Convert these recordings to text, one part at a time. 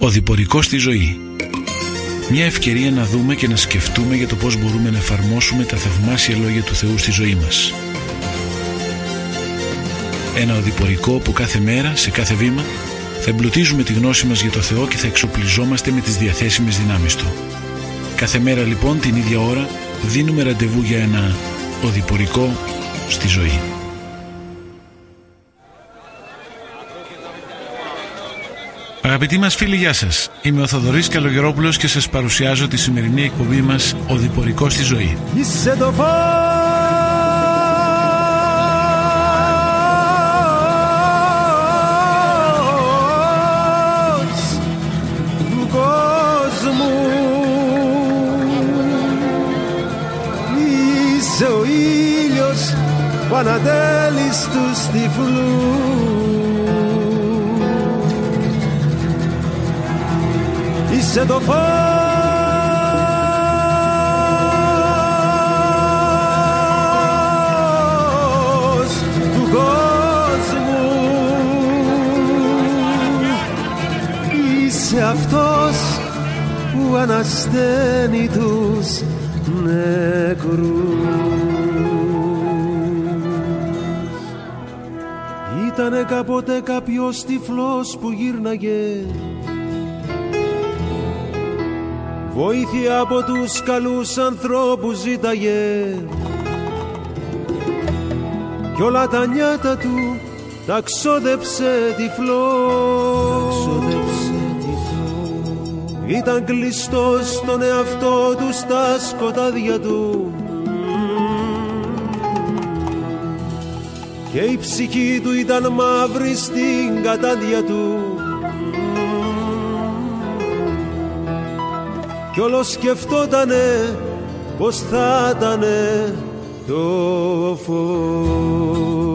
Οδηπορικό στη ζωή. Μια ευκαιρία να δούμε και να σκεφτούμε για το πώς μπορούμε να εφαρμόσουμε τα θαυμάσια λόγια του Θεού στη ζωή μας. Ένα οδηπορικό που κάθε μέρα, σε κάθε βήμα, θα εμπλουτίζουμε τη γνώση μας για το Θεό και θα εξοπλιζόμαστε με τις διαθέσιμες δυνάμεις Του. Κάθε μέρα λοιπόν την ίδια ώρα δίνουμε ραντεβού για ένα οδηπορικό στη ζωή. Αγαπητοί μας φίλοι, γεια σας. Είμαι ο Θοδωρής Καλογερόπουλος και σας παρουσιάζω τη σημερινή εκπομπή μας «Οδηπορικό στη ζωή». Είσαι το φως του κόσμου. Είσαι ο ήλιος που ανατέλεις τους τυφλούς. Είσαι το φως του κόσμου. Είσαι αυτός που ανασταίνει τους νεκρούς. Ήτανε κάποτε κάποιος τυφλός που γύρναγε βοήθεια από τους καλούς ανθρώπους ζήταγε κι όλα τα νιάτα του τα ξόδεψε τυφλός. Ήταν κλειστός στον εαυτό του στα σκοτάδια του και η ψυχή του ήταν μαύρη στην κατάδια του κι όλο σκεφτότανε πως θα ήτανε το φως.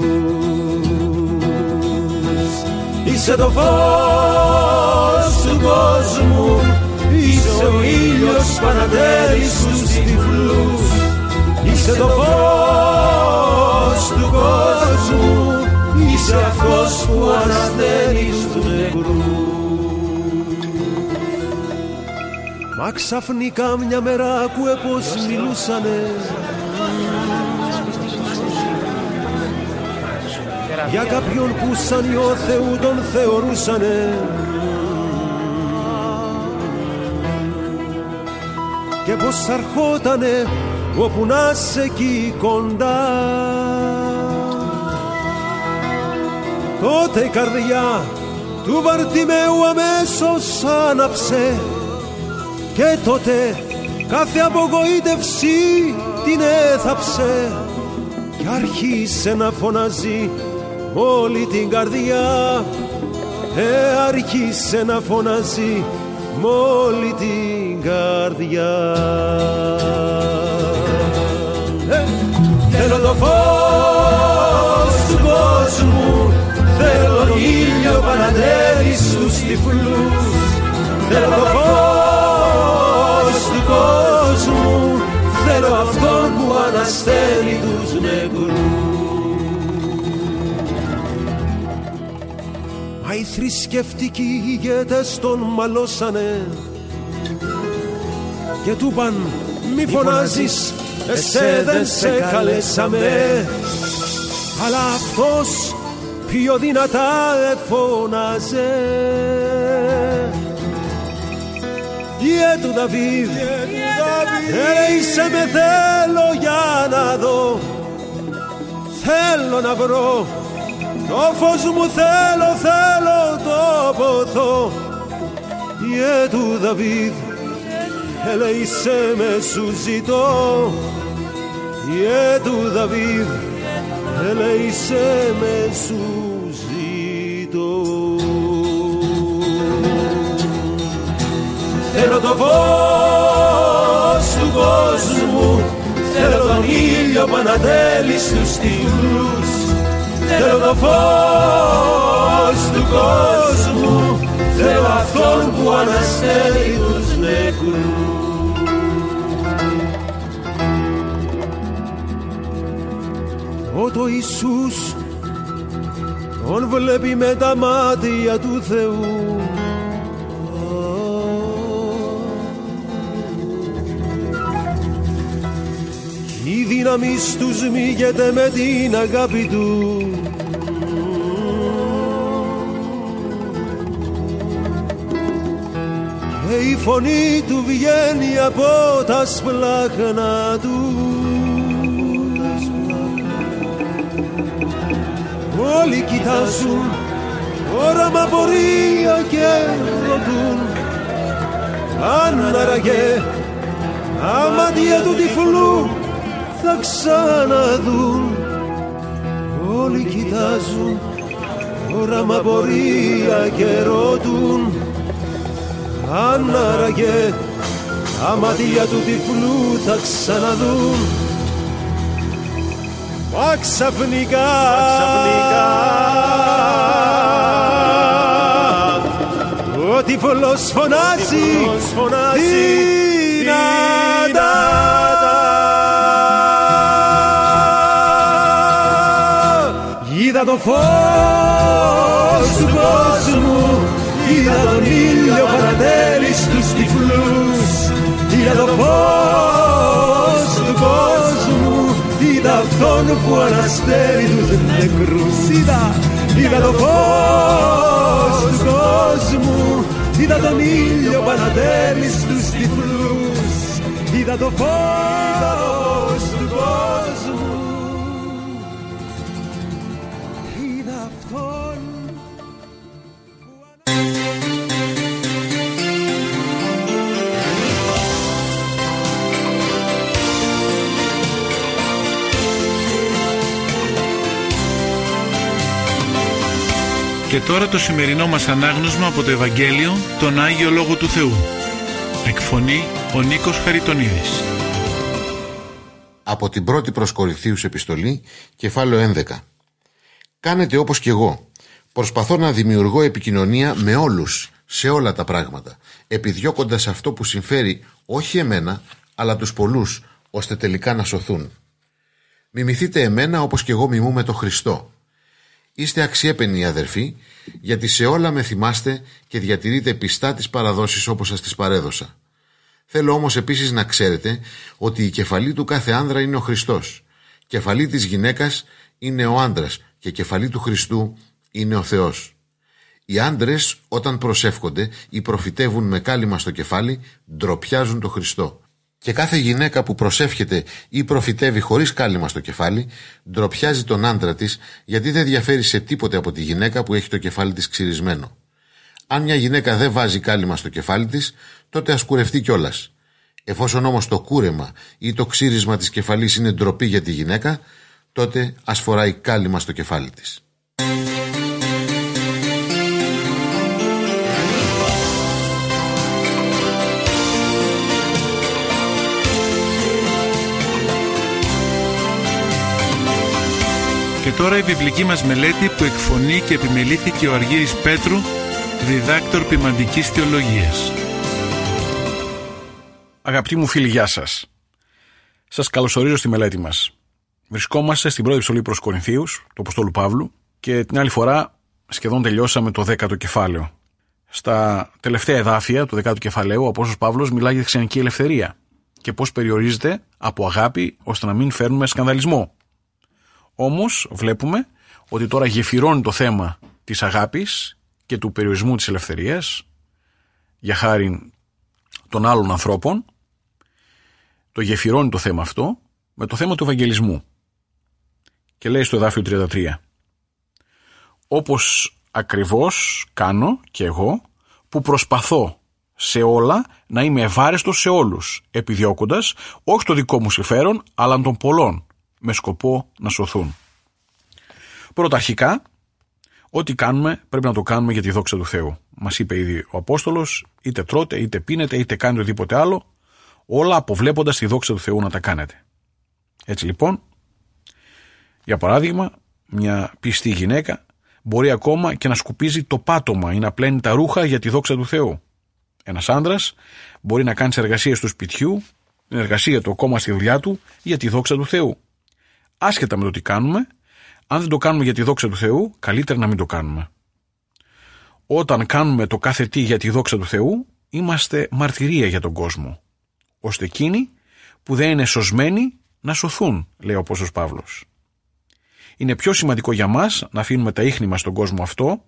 Είσαι το φως του κόσμου, είσαι ο ήλιος που ανατέλεις τους τυφλούς. Είσαι το φως του κόσμου, είσαι αυτός που ανασταίνεις τους νεκρούς. Μα ξαφνικά μια μέρα άκουε πως μιλούσανε για κάποιον που σαν Υιό Θεού τον θεωρούσανε και πως αρχότανε όπου να σε εκεί κοντά. Τότε η καρδιά του Βαρτιμαίου αμέσως άναψε και τότε κάθε απογοήτευση την έθαψε και άρχισε να φωνάζει όλη την καρδιά. Άρχισε να φωνάζει όλη την καρδιά. Θέλω το φως του κόσμου, θέλω τον ήλιο που ανατέλει στους τυφλούς. Θέλω το φως του κόσμου, θέλω αυτόν που αναστέλει τους νεκρούς. Μα οι θρησκευτικοί ηγέτες τον μαλώσανε και του παν μη φωνάζεις, εσέ δεν σε καλέσαμε. Αλλά αυτός πιο δυνατά εφώναζε, Γιε του Δαβίδ, είσαι με θέλω για να δω. Θέλω να βρω το φως μου, θέλω το ποθώ. Γιε του Δαβίδ, ελέησέ με σου ζητώ. Γιε του Δαβίδ, ελέησέ με σου ζητώ. Θέλω το φως του κόσμου, θέλω τον ήλιο που ανατέλει στους τυφλούς. Θέλω το φως του κόσμου, θέλω αυτόν που αναστέλει τους νεκρούς. Ο Ιησούς τον βλέπει με τα μάτια του Θεού. δύναμις τους μίγεται με την αγάπη του. Και η φωνή του βγαίνει από τα σπλάχνα του. Όλοι κοιτάζουν, όραμα πορεία και ρωτούν αν άραγε τα μάτια του τυφλού θα ξαναδούν. Όλοι κοιτάζουν, όραμα πορεία και ρωτούν αν άραγε τα μάτια του τυφλού θα ξαναδούν. Μα ξαφνικά ο τυφλός φωνάζει δυνατά. Είδα το φως του κόσμου, είδα τον ήλιο παρατέλει στους τυφλούς. Είδα το φως του κόσμου, είδα αυτόν που αναστέλει τους νεκρούς. Είδα το φως του κόσμου, είδα τον ήλιο παρατέλει στους τυφλούς. Είδα το φως του κόσμου, είδα αυτόν. Και τώρα το σημερινό μας ανάγνωσμα από το Ευαγγέλιο, τον Άγιο Λόγο του Θεού. Εκφωνεί ο Νίκος Χαριτονίδης. Από την πρώτη προς Κορινθίους επιστολή, κεφάλαιο 11. Κάνετε όπως κι εγώ. Προσπαθώ να δημιουργώ επικοινωνία με όλους, σε όλα τα πράγματα, επιδιώκοντας αυτό που συμφέρει όχι εμένα, αλλά τους πολλούς, ώστε τελικά να σωθούν. Μιμηθείτε εμένα όπως κι εγώ μιμούμε το Χριστό. Είστε αξιέπαινοι αδερφοί, γιατί σε όλα με θυμάστε και διατηρείτε πιστά τις παραδόσεις όπως σας τις παρέδωσα. Θέλω όμως επίσης να ξέρετε ότι η κεφαλή του κάθε άνδρα είναι ο Χριστός, κεφαλή της γυναίκας είναι ο άνδρας και κεφαλή του Χριστού είναι ο Θεός. Οι άντρες όταν προσεύχονται ή προφητεύουν με κάλυμα στο κεφάλι, ντροπιάζουν το Χριστό. Και κάθε γυναίκα που προσεύχεται ή προφητεύει χωρίς κάλυμα στο κεφάλι, ντροπιάζει τον άντρα της, γιατί δεν διαφέρει σε τίποτε από τη γυναίκα που έχει το κεφάλι της ξυρισμένο. Αν μια γυναίκα δεν βάζει κάλυμα στο κεφάλι της, τότε ας κουρευτεί κιόλας. Εφόσον όμως το κούρεμα ή το ξύρισμα της κεφαλής είναι ντροπή για τη γυναίκα, τότε ας φοράει κάλυμα στο κεφάλι της. Και τώρα η βιβλική μας μελέτη που εκφωνεί και επιμελήθηκε ο Αργύρης Πέτρου, διδάκτορ ποιμαντικής θεολογίας. Αγαπητοί μου φίλοι, γεια σας. Σας καλωσορίζω στη μελέτη μας. Βρισκόμαστε στην πρώτη επιστολή προς Κορινθίους, του Αποστόλου Παύλου, και την άλλη φορά σχεδόν τελειώσαμε το 10ο κεφάλαιο. Στα τελευταία εδάφια του 10ου κεφαλαίου, ο Απόστολος Παύλος μιλάει για τη χριστιανική ελευθερία και πώς περιορίζεται από αγάπη ώστε να μην φέρνουμε σκανδαλισμό. Όμως βλέπουμε ότι τώρα γεφυρώνει το θέμα της αγάπης και του περιορισμού της ελευθερίας για χάρη των άλλων ανθρώπων. Το γεφυρώνει το θέμα αυτό με το θέμα του Ευαγγελισμού. Και λέει στο εδάφιο 33: όπως ακριβώς κάνω και εγώ, που προσπαθώ σε όλα να είμαι ευάρεστος σε όλους, επιδιώκοντας όχι το δικό μου συμφέρον, αλλά των πολλών, με σκοπό να σωθούν. Πρωταρχικά, ό,τι κάνουμε πρέπει να το κάνουμε για τη δόξα του Θεού. Μας είπε ήδη ο Απόστολος, είτε τρώτε, είτε πίνετε, είτε κάνετε οτιδήποτε άλλο, όλα αποβλέποντας τη δόξα του Θεού να τα κάνετε. Έτσι λοιπόν, για παράδειγμα, μια πιστή γυναίκα μπορεί ακόμα και να σκουπίζει το πάτωμα ή να πλένει τα ρούχα για τη δόξα του Θεού. Ένας άντρας μπορεί να κάνει τις εργασίες του σπιτιού, την εργασία του ακόμα στη δουλειά του, για τη δόξα του Θεού. Άσχετα με το τι κάνουμε, αν δεν το κάνουμε για τη δόξα του Θεού, καλύτερα να μην το κάνουμε. Όταν κάνουμε το κάθε τι για τη δόξα του Θεού, είμαστε μαρτυρία για τον κόσμο, ώστε εκείνοι που δεν είναι σωσμένοι να σωθούν, λέει ο Απόστολος Παύλος. Είναι πιο σημαντικό για μας να αφήνουμε τα ίχνη μας στον κόσμο αυτό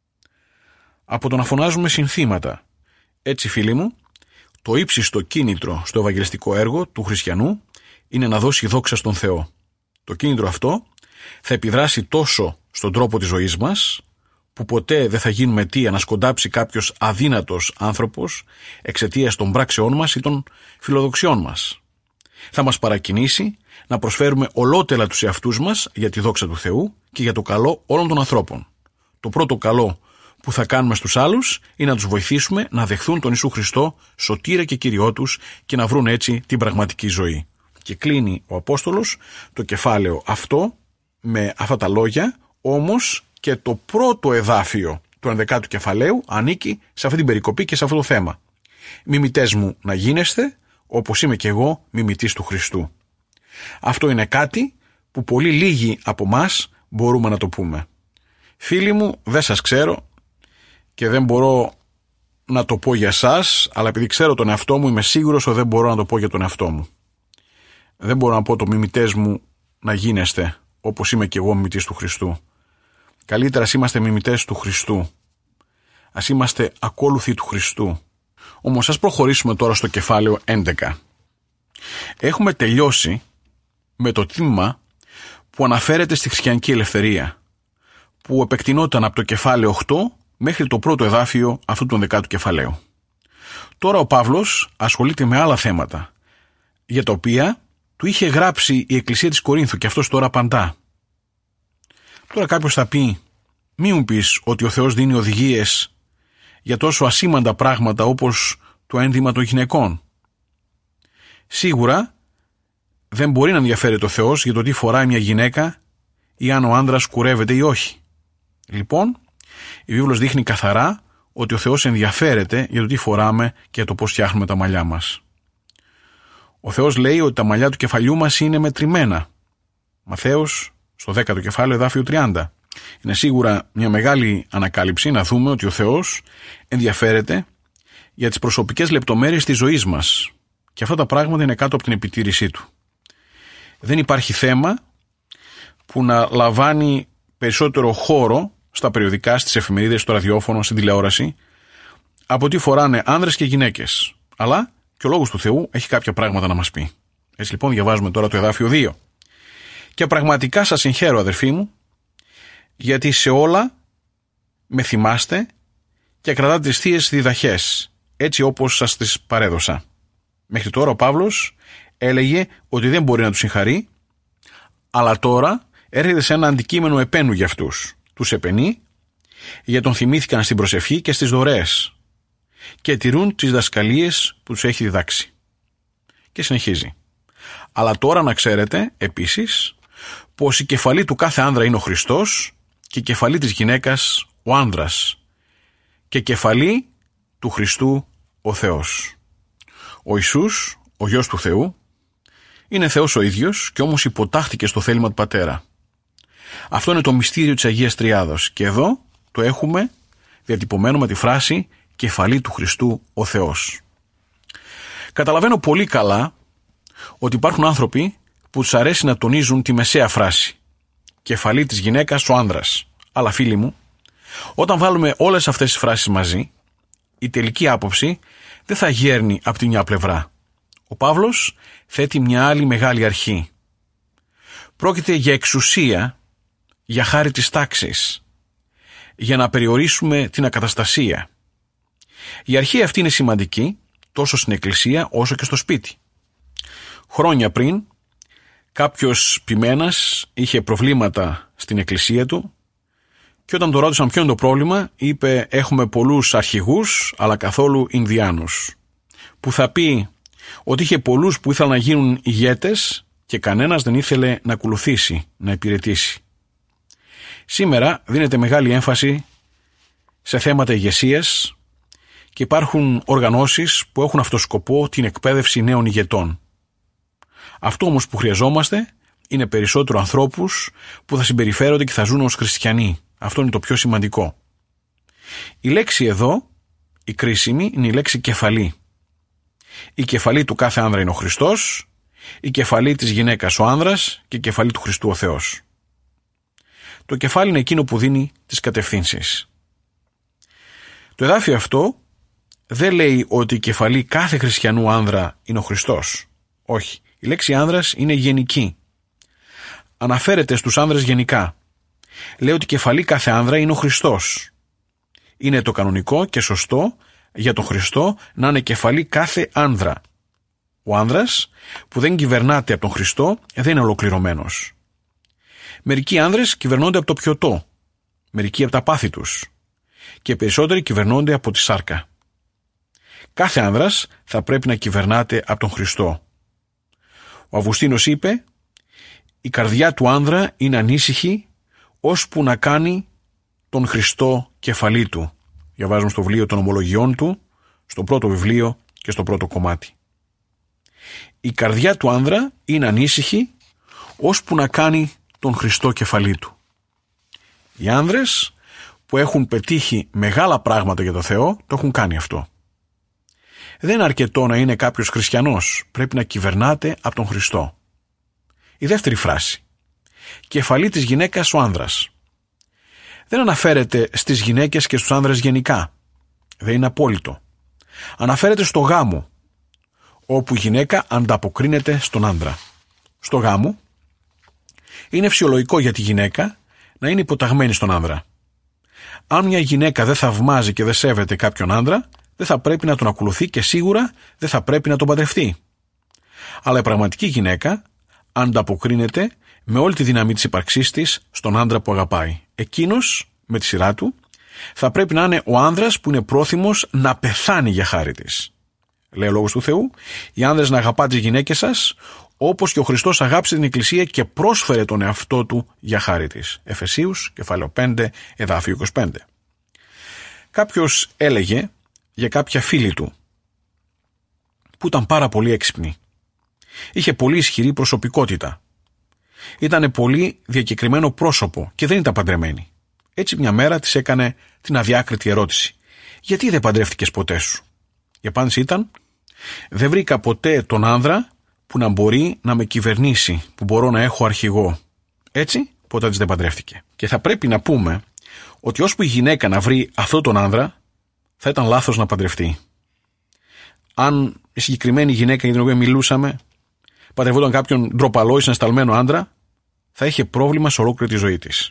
από το να φωνάζουμε συνθήματα. Έτσι, φίλοι μου, το ύψιστο κίνητρο στο ευαγγελιστικό έργο του χριστιανού είναι να δώσει δόξα στον Θεό. Το κίνητρο αυτό θα επιδράσει τόσο στον τρόπο της ζωής μας, που ποτέ δεν θα γίνουμε αιτία να σκοντάψει κάποιος αδύνατος άνθρωπος εξαιτίας των πράξεών μας ή των φιλοδοξιών μας. Θα μας παρακινήσει να προσφέρουμε ολότελα τους εαυτούς μας για τη δόξα του Θεού και για το καλό όλων των ανθρώπων. Το πρώτο καλό που θα κάνουμε στους άλλους είναι να τους βοηθήσουμε να δεχθούν τον Ιησού Χριστό σωτήρα και Κυριό τους και να βρουν έτσι την πραγματική ζωή. Και κλείνει ο Απόστολος το κεφάλαιο αυτό με αυτά τα λόγια, όμως και το πρώτο εδάφιο του 11ου κεφαλαίου ανήκει σε αυτή την περικοπή και σε αυτό το θέμα. Μιμητές μου να γίνεστε, όπως είμαι και εγώ μιμητής του Χριστού. Αυτό είναι κάτι που πολύ λίγοι από μας μπορούμε να το πούμε. Φίλοι μου, δεν σας ξέρω και δεν μπορώ να το πω για σας, αλλά επειδή ξέρω τον εαυτό μου, είμαι σίγουρος ότι δεν μπορώ να το πω για τον εαυτό μου. Δεν μπορώ να πω το μιμητές μου να γίνεστε, όπως είμαι και εγώ μιμητής του Χριστού. Καλύτερα ας είμαστε μιμητές του Χριστού. Ας είμαστε ακόλουθοι του Χριστού. Όμως ας προχωρήσουμε τώρα στο κεφάλαιο 11. Έχουμε τελειώσει με το τμήμα που αναφέρεται στη χριστιανική ελευθερία, που επεκτηνόταν από το κεφάλαιο 8 μέχρι το πρώτο εδάφιο αυτού του 11ου κεφαλαίου. Τώρα ο Παύλος ασχολείται με άλλα θέματα, για τα οποία του είχε γράψει η Εκκλησία της Κορίνθου και αυτός τώρα απαντά. Τώρα κάποιος θα πει, μη μου πεις ότι ο Θεός δίνει οδηγίες για τόσο ασήμαντα πράγματα όπως το ένδυμα των γυναικών. Σίγουρα δεν μπορεί να ενδιαφέρεται ο Θεός για το τι φοράει μια γυναίκα ή αν ο άντρας κουρεύεται ή όχι. Λοιπόν, η βίβλος δείχνει καθαρά ότι ο Θεός ενδιαφέρεται για το τι φοράμε και για το πώς φτιάχνουμε τα μαλλιά μας. Ο Θεός λέει ότι τα μαλλιά του κεφαλιού μας είναι μετρημένα. Ματθαίος στο 10ο κεφάλαιο εδάφιο 30. Είναι σίγουρα μια μεγάλη ανακάλυψη να δούμε ότι ο Θεός ενδιαφέρεται για τις προσωπικές λεπτομέρειες της ζωής μας και αυτά τα πράγματα είναι κάτω από την επιτήρησή του. Δεν υπάρχει θέμα που να λαμβάνει περισσότερο χώρο στα περιοδικά, στις εφημερίδες, στο ραδιόφωνο, στην τηλεόραση από τι φοράνε άνδρες και γυναίκες. Αλλά και ο Λόγος του Θεού έχει κάποια πράγματα να μας πει. Έτσι λοιπόν διαβάζουμε τώρα το εδάφιο 2. Και πραγματικά σας συγχαίρω, αδερφοί μου, γιατί σε όλα με θυμάστε και κρατάτε τις θείες διδαχές, έτσι όπως σας τις παρέδωσα. Μέχρι τώρα ο Παύλος έλεγε ότι δεν μπορεί να τους συγχαρεί, αλλά τώρα έρχεται σε ένα αντικείμενο επένου για αυτούς. Τους επενεί, γιατί τον θυμήθηκαν στην προσευχή και στις δωρεές και τηρούν τις δασκαλίες που τους έχει διδάξει. Και συνεχίζει. Αλλά τώρα να ξέρετε επίσης πως η κεφαλή του κάθε άνδρα είναι ο Χριστός και η κεφαλή της γυναίκας ο άνδρας και κεφαλή του Χριστού ο Θεός. Ο Ιησούς, ο Γιος του Θεού, είναι Θεός ο ίδιος και όμως υποτάχθηκε στο θέλημα του Πατέρα. Αυτό είναι το μυστήριο της Αγίας Τριάδος και εδώ το έχουμε διατυπωμένο με τη φράση κεφαλή του Χριστού ο Θεός. Καταλαβαίνω πολύ καλά ότι υπάρχουν άνθρωποι που τους αρέσει να τονίζουν τη μεσαία φράση κεφαλή της γυναίκας ο άνδρας. Αλλά φίλοι μου, όταν βάλουμε όλες αυτές τις φράσεις μαζί, η τελική άποψη δεν θα γέρνει από τη μια πλευρά. Ο Παύλος θέτει μια άλλη μεγάλη αρχή. Πρόκειται για εξουσία, για χάρη της τάξης, για να περιορίσουμε την ακαταστασία. Η αρχή αυτή είναι σημαντική τόσο στην εκκλησία όσο και στο σπίτι. Χρόνια πριν, κάποιος ποιμένας είχε προβλήματα στην εκκλησία του και όταν το ρώτησαν ποιο είναι το πρόβλημα, είπε έχουμε πολλούς αρχηγούς αλλά καθόλου Ινδιάνους. Που θα πει ότι είχε πολλούς που ήθελαν να γίνουν ηγέτες και κανένας δεν ήθελε να ακολουθήσει, να υπηρετήσει. Σήμερα δίνεται μεγάλη έμφαση σε θέματα ηγεσίας και υπάρχουν οργανώσεις που έχουν αυτό σκοπό την εκπαίδευση νέων ηγετών. Αυτό όμως που χρειαζόμαστε είναι περισσότερο ανθρώπους που θα συμπεριφέρονται και θα ζουν ως χριστιανοί. Αυτό είναι το πιο σημαντικό. Η λέξη εδώ, η κρίσιμη, είναι η λέξη κεφαλή. Η κεφαλή του κάθε άνδρα είναι ο Χριστός Η κεφαλή της γυναίκας ο άνδρας και η κεφαλή του Χριστού ο Θεός. Το κεφάλι είναι εκείνο που δίνει τις κατευθύνσεις. Το εδάφιο αυτό δεν λέει ότι η κεφαλή κάθε χριστιανού άνδρα είναι ο Χριστός. Όχι. Η λέξη άνδρας είναι γενική. Αναφέρεται στους άνδρες γενικά. Λέει ότι η κεφαλή κάθε άνδρα είναι ο Χριστός. Είναι το κανονικό και σωστό για τον Χριστό να είναι κεφαλή κάθε άνδρα. Ο άνδρας που δεν κυβερνάται από τον Χριστό δεν είναι ολοκληρωμένος. Μερικοί άνδρες κυβερνώνται από το πιωτό, μερικοί από τα πάθη τους και περισσότεροι κυβερνώνται από τη σάρκα. Κάθε άνδρας θα πρέπει να κυβερνάται από τον Χριστό. Ο Αυγουστίνος είπε: «Η καρδιά του άνδρα είναι ανήσυχη ώσπου να κάνει τον Χριστό κεφαλή του». Διαβάζουμε στο βιβλίο των ομολογιών του, στο πρώτο βιβλίο και στο πρώτο κομμάτι. Η καρδιά του άνδρα είναι ανήσυχη ώσπου να κάνει τον Χριστό κεφαλή του. Οι άνδρες που έχουν πετύχει μεγάλα πράγματα για το Θεό το έχουν κάνει αυτό. Δεν είναι αρκετό να είναι κάποιος χριστιανός, πρέπει να κυβερνάται από τον Χριστό. Η δεύτερη φράση. Κεφαλή της γυναίκας ο άνδρας. Δεν αναφέρεται στις γυναίκες και στους άνδρες γενικά. Δεν είναι απόλυτο. Αναφέρεται στο γάμο, όπου η γυναίκα ανταποκρίνεται στον άνδρα. Στο γάμο είναι φυσιολογικό για τη γυναίκα να είναι υποταγμένη στον άνδρα. Αν μια γυναίκα δεν θαυμάζει και δεν σέβεται κάποιον άνδρα, δεν θα πρέπει να τον ακολουθεί και σίγουρα δεν θα πρέπει να τον παντρευτεί. Αλλά η πραγματική γυναίκα ανταποκρίνεται με όλη τη δύναμη της ύπαρξής της στον άνδρα που αγαπάει. Εκείνος, με τη σειρά του, θα πρέπει να είναι ο άνδρας που είναι πρόθυμος να πεθάνει για χάρη της. Λέει ο Λόγος του Θεού: «Οι άνδρες να αγαπάτε τις γυναίκες σας, όπως και ο Χριστός αγάπησε την Εκκλησία και πρόσφερε τον εαυτό του για χάρη της». Εφεσίους, κεφάλαιο 5, εδάφιο 25. Κάποιος έλεγε για κάποια φίλη του, που ήταν πάρα πολύ έξυπνη. Είχε πολύ ισχυρή προσωπικότητα. Ήτανε πολύ διακεκριμένο πρόσωπο και δεν ήταν παντρεμένη. Έτσι μια μέρα της έκανε την αδιάκριτη ερώτηση: «Γιατί δεν παντρεύτηκες ποτέ σου?» Η απάντηση ήταν: «Δεν βρήκα ποτέ τον άνδρα που να μπορεί να με κυβερνήσει, που μπορώ να έχω αρχηγό». Έτσι ποτέ της δεν παντρεύτηκε. Και θα πρέπει να πούμε ότι ώσπου η γυναίκα να βρει αυτόν τον άνδρα, θα ήταν λάθος να παντρευτεί. Αν η συγκεκριμένη γυναίκα για την οποία μιλούσαμε παντρευόταν κάποιον ντροπαλό ή συναισθαλμένο άντρα, θα είχε πρόβλημα σε ολόκληρη τη ζωή της.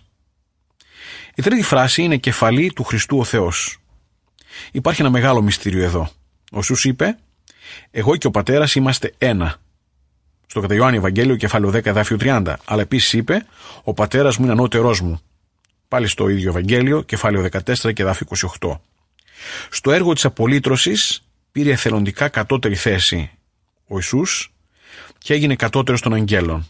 Η τρίτη φράση είναι κεφαλή του Χριστού ο Θεός. Υπάρχει ένα μεγάλο μυστήριο εδώ. Ο Ιησούς είπε: «Εγώ και ο Πατέρας είμαστε ένα». Στο κατά Ιωάννη Ευαγγέλιο, κεφάλαιο 10, εδάφιο 30. Αλλά επίσης είπε: «Ο Πατέρας μου είναι ανώτερός μου». Πάλι στο ίδιο Ευαγγέλιο, κεφάλαιο 14 και εδάφιο 28. Στο έργο της απολύτρωσης πήρε εθελοντικά κατώτερη θέση ο Ιησούς και έγινε κατώτερος των αγγέλων.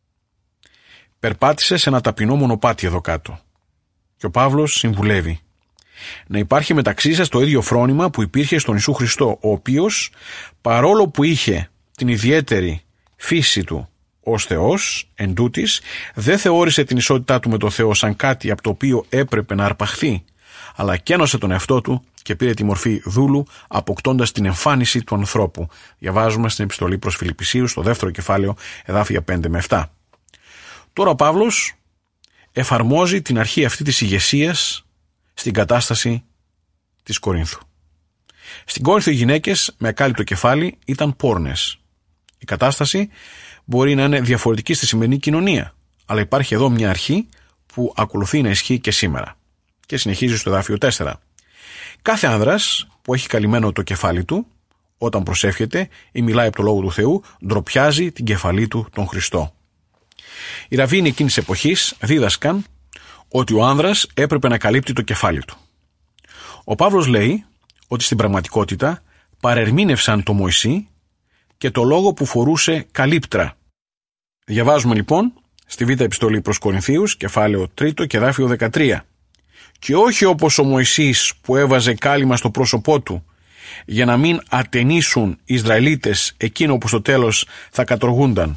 Περπάτησε σε ένα ταπεινό μονοπάτι εδώ κάτω. Και ο Παύλος συμβουλεύει: να υπάρχει μεταξύ σας το ίδιο φρόνημα που υπήρχε στον Ιησού Χριστό, ο οποίος, παρόλο που είχε την ιδιαίτερη φύση του ως Θεός, εν τούτης, δεν θεώρησε την ισότητά του με το Θεό σαν κάτι από το οποίο έπρεπε να αρπαχθεί, αλλά κένωσε τον εαυτό του και πήρε τη μορφή δούλου, αποκτώντας την εμφάνιση του ανθρώπου. Διαβάζουμε στην επιστολή προς Φιλιππισίους, στο δεύτερο κεφάλαιο, εδάφια 5 με 7. Τώρα ο Παύλος εφαρμόζει την αρχή αυτή της ηγεσίας στην κατάσταση της Κορίνθου. Στην Κόρινθο οι γυναίκες με ακάλυπτο κεφάλι ήταν πόρνες. Η κατάσταση μπορεί να είναι διαφορετική στη σημερινή κοινωνία, αλλά υπάρχει εδώ μια αρχή που ακολουθεί να ισχύει και σήμερα. Και συνεχίζει στο εδάφιο 4. Κάθε άνδρας που έχει καλυμμένο το κεφάλι του, όταν προσεύχεται ή μιλάει από το Λόγο του Θεού, ντροπιάζει την κεφαλή του τον Χριστό. Οι ραββίνοι εκείνης της εποχής δίδασκαν ότι ο άνδρας έπρεπε να καλύπτει το κεφάλι του. Ο Παύλος λέει ότι στην πραγματικότητα παρερμήνευσαν το Μωυσή και το λόγο που φορούσε καλύπτρα. Διαβάζουμε λοιπόν στη Β' Επιστολή προς Κορινθίους, κεφάλαιο 3 και εδάφιο 13. Και όχι όπως ο Μωυσής που έβαζε κάλυμα στο πρόσωπό του για να μην ατενίσουν οι Ισραηλίτες εκείνο που στο τέλος θα κατοργούνταν.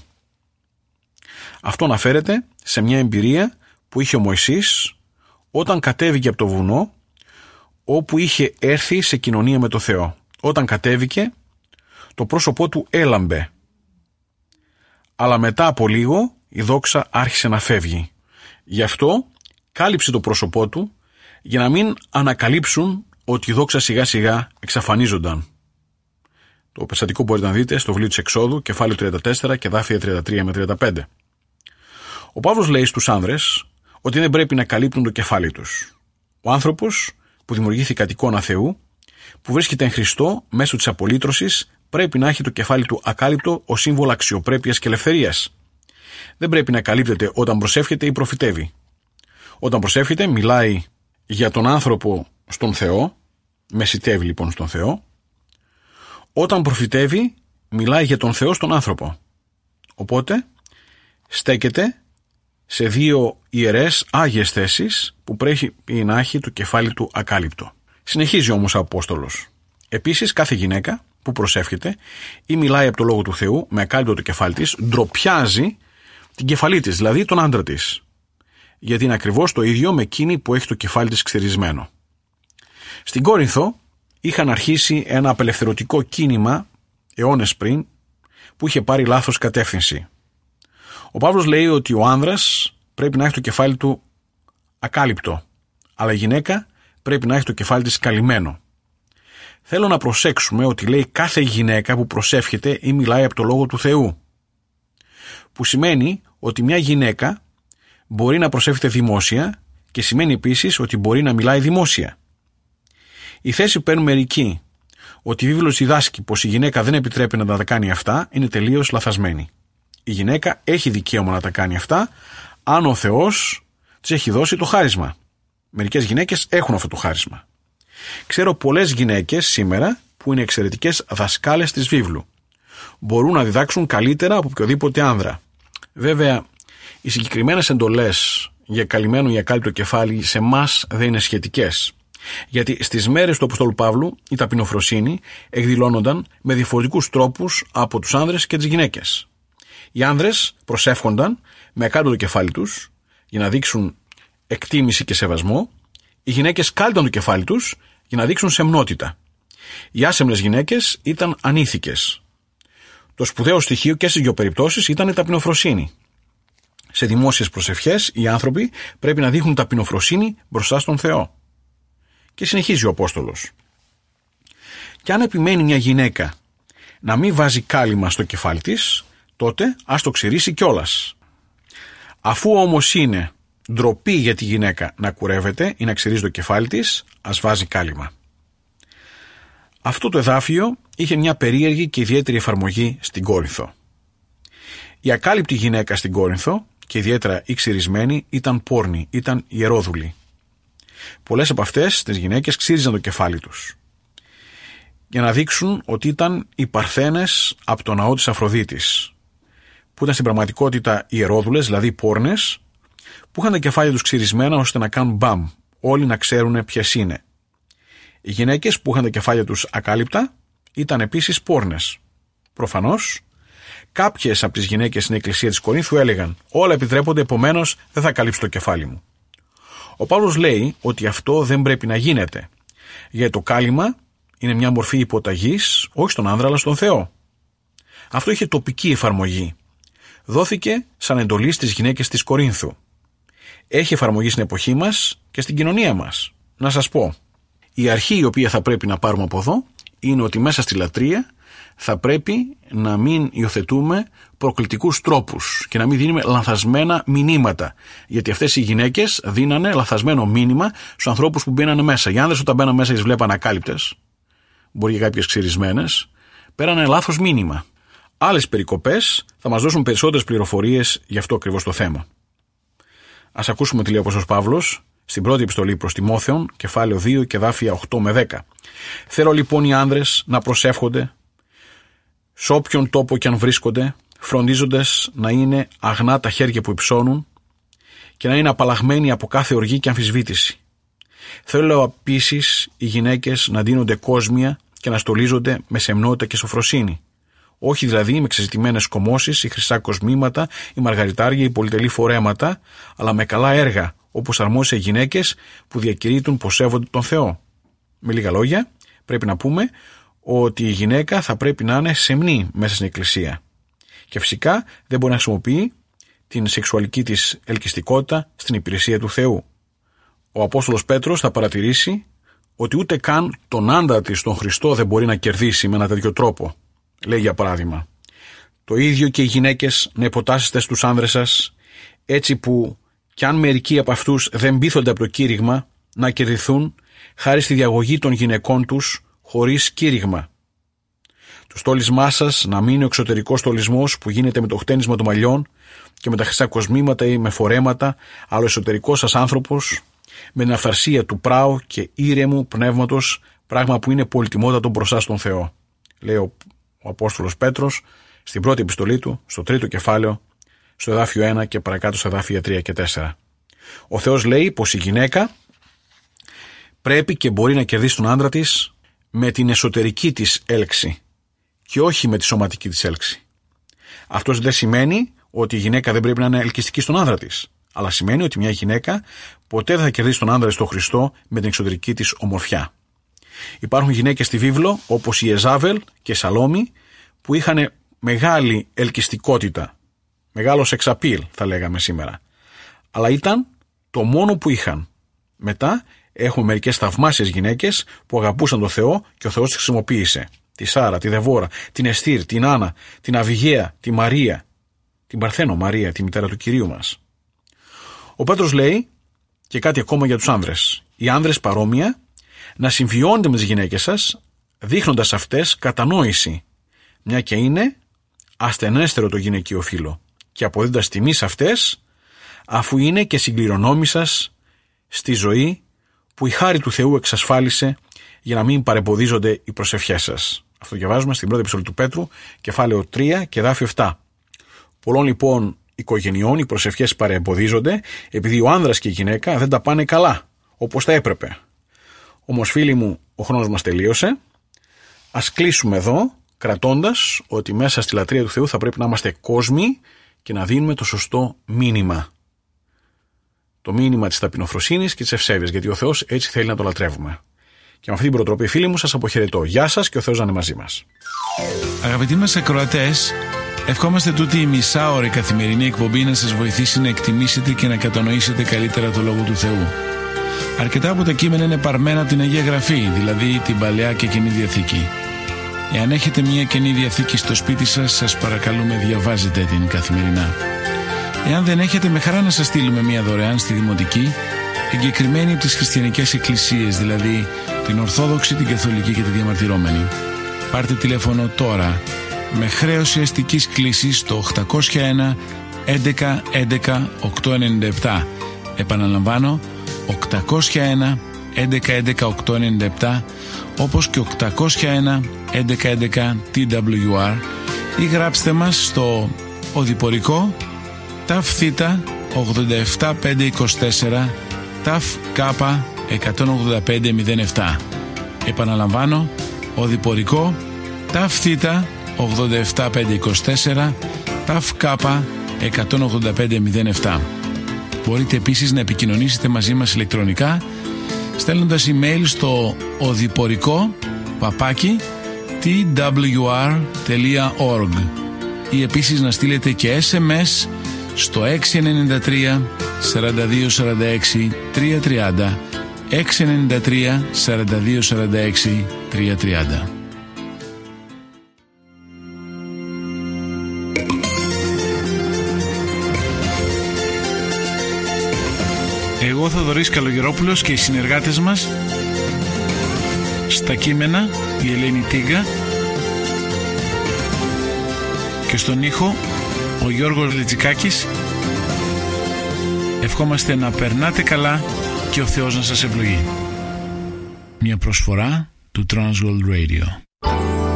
Αυτό αναφέρεται σε μια εμπειρία που είχε ο Μωυσής όταν κατέβηκε από το βουνό, όπου είχε έρθει σε κοινωνία με το Θεό. Όταν κατέβηκε, το πρόσωπό του έλαμπε. αλλά μετά από λίγο η δόξα άρχισε να φεύγει. Γι' αυτό κάλυψε το πρόσωπό του για να μην ανακαλύψουν ότι η δόξα σιγά σιγά εξαφανίζονταν. Το περιστατικό μπορείτε να δείτε στο βιβλίο της Εξόδου, κεφάλαιο 34 και εδάφια 33 με 35. Ο Παύλος λέει στους άνδρες ότι δεν πρέπει να καλύπτουν το κεφάλι τους. Ο άνθρωπος που δημιουργήθηκε κατ' εικόνα Θεού, που βρίσκεται εν Χριστώ μέσω της απολύτρωσης, πρέπει να έχει το κεφάλι του ακάλυπτο ως σύμβολο αξιοπρέπειας και ελευθερίας. Δεν πρέπει να καλύπτεται όταν προσεύχεται ή προφητεύει. Όταν προσεύχεται, μιλάει για τον άνθρωπο στον Θεό, μεσιτεύει λοιπόν στον Θεό. Όταν προφητεύει, μιλάει για τον Θεό στον άνθρωπο. Οπότε, στέκεται σε δύο ιερές άγιες θέσεις που πρέπει να έχει το κεφάλι του ακάλυπτο. Συνεχίζει όμως ο Απόστολος. Επίσης, κάθε γυναίκα που προσεύχεται ή μιλάει από το Λόγο του Θεού με ακάλυπτο το κεφάλι της, ντροπιάζει την κεφαλή της, δηλαδή τον άντρα της. Γιατί είναι ακριβώς το ίδιο με εκείνη που έχει το κεφάλι της ξυρισμένο. Στην Κόρινθο είχαν αρχίσει ένα απελευθερωτικό κίνημα αιώνες πριν που είχε πάρει λάθος κατεύθυνση. Ο Παύλος λέει ότι ο άνδρας πρέπει να έχει το κεφάλι του ακάλυπτο, αλλά η γυναίκα πρέπει να έχει το κεφάλι της καλυμμένο. Θέλω να προσέξουμε ότι λέει κάθε γυναίκα που προσεύχεται ή μιλάει από το Λόγο του Θεού, που σημαίνει ότι μια γυναίκα μπορεί να προσεύχεται δημόσια και σημαίνει επίσης ότι μπορεί να μιλάει δημόσια. Η θέση που παίρνουν μερικοί ότι η βίβλος διδάσκει πως η γυναίκα δεν επιτρέπει να τα κάνει αυτά είναι τελείως λαθασμένη. Η γυναίκα έχει δικαίωμα να τα κάνει αυτά αν ο Θεός της έχει δώσει το χάρισμα. Μερικές γυναίκες έχουν αυτό το χάρισμα. Ξέρω πολλές γυναίκες σήμερα που είναι εξαιρετικές δασκάλες της βίβλου. Μπορούν να διδάξουν καλύτερα από οποιοδήποτε άνδρα. Βέβαια, οι συγκεκριμένες εντολές για καλυμμένο ή ακάλυπτο κεφάλι σε εμάς δεν είναι σχετικές. Γιατί στις μέρες του Αποστόλου Παύλου η ταπεινοφροσύνη εκδηλώνονταν με διαφορετικούς τρόπους από τους άνδρες και τις γυναίκες. Οι άνδρες προσεύχονταν με ακάλυπτο το κεφάλι τους για να δείξουν εκτίμηση και σεβασμό. Οι γυναίκες κάλυπταν το κεφάλι τους για να δείξουν σεμνότητα. Οι άσεμνες γυναίκες ήταν ανήθικες. Το σπουδαίο στοιχείο και στις δύο περιπτώσεις ήταν η ταπεινοφροσύνη. Σε δημόσιες προσευχές οι άνθρωποι πρέπει να δείχνουν ταπεινοφροσύνη μπροστά στον Θεό. Και συνεχίζει ο Απόστολος. Και αν επιμένει μια γυναίκα να μην βάζει κάλυμα στο κεφάλι της, τότε ας το ξηρίσει κιόλας. Αφού όμως είναι ντροπή για τη γυναίκα να κουρεύεται ή να ξηρίζει το κεφάλι της, ας βάζει κάλυμα. Αυτό το εδάφιο είχε μια περίεργη και ιδιαίτερη εφαρμογή στην Κόρινθο. Η ακάλυπτη γυναίκα στην Κόρινθο, και ιδιαίτερα η ξυρισμένη, ήταν πόρνη, ήταν ιερόδουλη. Πολλές από αυτές τις γυναίκες ξύριζαν το κεφάλι τους για να δείξουν ότι ήταν οι παρθένες από το ναό της Αφροδίτης, που ήταν στην πραγματικότητα ιερόδουλες, δηλαδή πόρνες, που είχαν τα κεφάλια τους ξυρισμένα ώστε να κάνουν μπαμ, όλοι να ξέρουν ποιες είναι. Οι γυναίκες που είχαν τα κεφάλια τους ακάλυπτα ήταν επίσης πόρνες. Προφανώς, κάποιες από τις γυναίκες στην εκκλησία της Κορίνθου έλεγαν «Όλα επιτρέπονται, επομένως δεν θα καλύψω το κεφάλι μου». Ο Παύλος λέει ότι αυτό δεν πρέπει να γίνεται, γιατί το κάλυμα είναι μια μορφή υποταγής όχι στον άνδρα αλλά στον Θεό. Αυτό είχε τοπική εφαρμογή. Δόθηκε σαν εντολή στις γυναίκες της Κορίνθου. Έχει εφαρμογή στην εποχή μας και στην κοινωνία μας. Να σας πω, η αρχή η οποία θα πρέπει να πάρουμε από εδώ είναι ότι μέσα στη λατρεία θα πρέπει να μην υιοθετούμε προκλητικούς τρόπους και να μην δίνουμε λανθασμένα μηνύματα. Γιατί αυτές οι γυναίκες δίνανε λανθασμένο μήνυμα στους ανθρώπους που μπαίνανε μέσα. Οι άνδρες όταν μπαίναν μέσα τις βλέπαν ακάλυπτες, μπορεί και κάποιες ξυρισμένες, πέρανε λάθος μήνυμα. Άλλες περικοπές θα μας δώσουν περισσότερες πληροφορίες για αυτό ακριβώς το θέμα. Ας ακούσουμε τι λέει ο Απόστολος Παύλος στην πρώτη επιστολή προς Τιμόθεον, κεφάλαιο 2 και εδάφια 8 με 10. Θέλω λοιπόν οι άνδρες να προσεύχονται σε όποιον τόπο και αν βρίσκονται, φροντίζοντας να είναι αγνά τα χέρια που υψώνουν και να είναι απαλλαγμένοι από κάθε οργή και αμφισβήτηση. Θέλω επίσης οι γυναίκες να ντύνονται κόσμια και να στολίζονται με σεμνότητα και σοφροσύνη. Όχι δηλαδή με ξεζητημένες κομμώσεις ή χρυσά κοσμήματα ή μαργαριτάρια ή πολυτελή φορέματα, αλλά με καλά έργα, όπως αρμόζει σε γυναίκες που διακηρύττουν πως σέβονται τον Θεό. Με λίγα λόγια, πρέπει να πούμε ότι η γυναίκα θα πρέπει να είναι σεμνή μέσα στην εκκλησία. Και φυσικά δεν μπορεί να χρησιμοποιεί την σεξουαλική της ελκυστικότητα στην υπηρεσία του Θεού. Ο Απόστολος Πέτρος θα παρατηρήσει ότι ούτε καν τον άντρα της, τον Χριστό, δεν μπορεί να κερδίσει με ένα τέτοιο τρόπο. Λέει για παράδειγμα: το ίδιο και οι γυναίκες να υποτάσσεστε στους άνδρες σας, έτσι που κι αν μερικοί από αυτούς δεν πείθονται από το κήρυγμα, να κερδιθούν χάρη στη διαγωγή των γυναικών τους χωρίς κήρυγμα. Το στόλισμά σας να μην είναι ο εξωτερικός στολισμός που γίνεται με το χτένισμα των μαλλιών και με τα χρυσά κοσμήματα ή με φορέματα, αλλά ο εσωτερικός σας άνθρωπος με την αυθαρσία του πράου και ήρεμου πνεύματος, πράγμα που είναι πολυτιμότατο μπροστά στον Θεό. Λέει ο Απόστολος Πέτρος στην πρώτη επιστολή του, στο 3ο κεφάλαιο, στο εδάφιο 1 και παρακάτω στα εδάφια 3 και 4. Ο Θεός λέει πως η γυναίκα πρέπει και μπορεί να κερδίσει τον άντρα της με την εσωτερική της έλξη και όχι με τη σωματική της έλξη. Αυτό δεν σημαίνει ότι η γυναίκα δεν πρέπει να είναι ελκυστική στον άντρα της, αλλά σημαίνει ότι μια γυναίκα ποτέ δεν θα κερδίσει τον άντρα στον Χριστό με την εξωτερική της ομορφιά. Υπάρχουν γυναίκες στη βίβλο όπως η Εζάβελ και η Σαλόμη που είχαν μεγάλη ελκυστικότητα, μεγάλο σεξαπίλ θα λέγαμε σήμερα, αλλά ήταν το μόνο που είχαν. Μετά έχουμε μερικές θαυμάσιες γυναίκες που αγαπούσαν τον Θεό και ο Θεός τις χρησιμοποίησε. Τη Σάρα, τη Δεβόρα, την Εστήρ, την Άννα, την Αβιγαία, τη Μαρία, την Παρθένο Μαρία, τη μητέρα του Κυρίου μας. Ο Πέτρος λέει και κάτι ακόμα για τους άνδρες. Οι άνδρες παρόμοια να συμβιώνετε με τις γυναίκες σας, δείχνοντας αυτές κατανόηση, μια και είναι ασθενέστερο το γυναικείο φύλο, και αποδίδοντας τιμή σε αυτές, αφού είναι και συγκληρονόμοι σας στη ζωή που η χάρη του Θεού εξασφάλισε για να μην παρεμποδίζονται οι προσευχές σας. Αυτό διαβάζουμε στην πρώτη επιστολή του Πέτρου, κεφάλαιο 3 και εδάφιο 7. Πολλών λοιπόν οικογενειών οι προσευχές παρεμποδίζονται επειδή ο άνδρας και η γυναίκα δεν τα πάνε καλά, όπως θα έπρεπε. Όμως φίλοι μου, ο χρόνος μας τελείωσε. Ας κλείσουμε εδώ, κρατώντας ότι μέσα στη λατρεία του Θεού θα πρέπει να είμαστε κόσμοι και να δίνουμε το σωστό μήνυμα. Το μήνυμα της ταπεινοφροσύνης και της ευσέβειας, γιατί ο Θεός έτσι θέλει να το λατρεύουμε. Και με αυτή την προτροπή, φίλοι μου, σας αποχαιρετώ. Γεια σας και ο Θεός να είναι μαζί μας. Αγαπητοί μας ακροατές, ευχόμαστε τούτη η μισάωρη καθημερινή εκπομπή να σας βοηθήσει να εκτιμήσετε και να κατανοήσετε καλύτερα το Λόγο του Θεού. Αρκετά από τα κείμενα είναι παρμένα από την Αγία Γραφή, δηλαδή την Παλαιά και Καινή Διαθήκη. Εάν έχετε μια Καινή Διαθήκη στο σπίτι σας, σας παρακαλούμε διαβάζετε την καθημερινά. Εάν δεν έχετε, με χαρά να σας στείλουμε μια δωρεάν στη Δημοτική, εγκεκριμένη από τις χριστιανικές εκκλησίες, δηλαδή την Ορθόδοξη, την Καθολική και τη Διαμαρτυρόμενη. Πάρτε τηλέφωνο τώρα με χρέωση αστικής κλήσης στο 801 11 11 897. Επαναλαμβάνω, 801 11 11 897, όπως και 801 11 11 TWR, ή γράψτε μας στο οδηπορικό ΤΑΦ Θ 87524 ΤΑΦ Κ 18507. Επαναλαμβάνω, οδηπορικό ΤΑΦ Θ 87524 ΤΑΦ Κ 18507. Μπορείτε επίσης να επικοινωνήσετε μαζί μας ηλεκτρονικά στέλνοντας email στο οδηπορικό@twr.org ή επίσης να στείλετε και SMS στο 693 42 46 330, 693 42 46 330. Εγώ, Θοδωρής Καλογερόπουλος, και οι συνεργάτες μας στα κείμενα, η Ελένη Τίγκα, και στον ήχο ο Γιώργος Λετζικάκης, ευχόμαστε να περνάτε καλά και ο Θεός να σας ευλογεί. Μια προσφορά του Transworld Radio.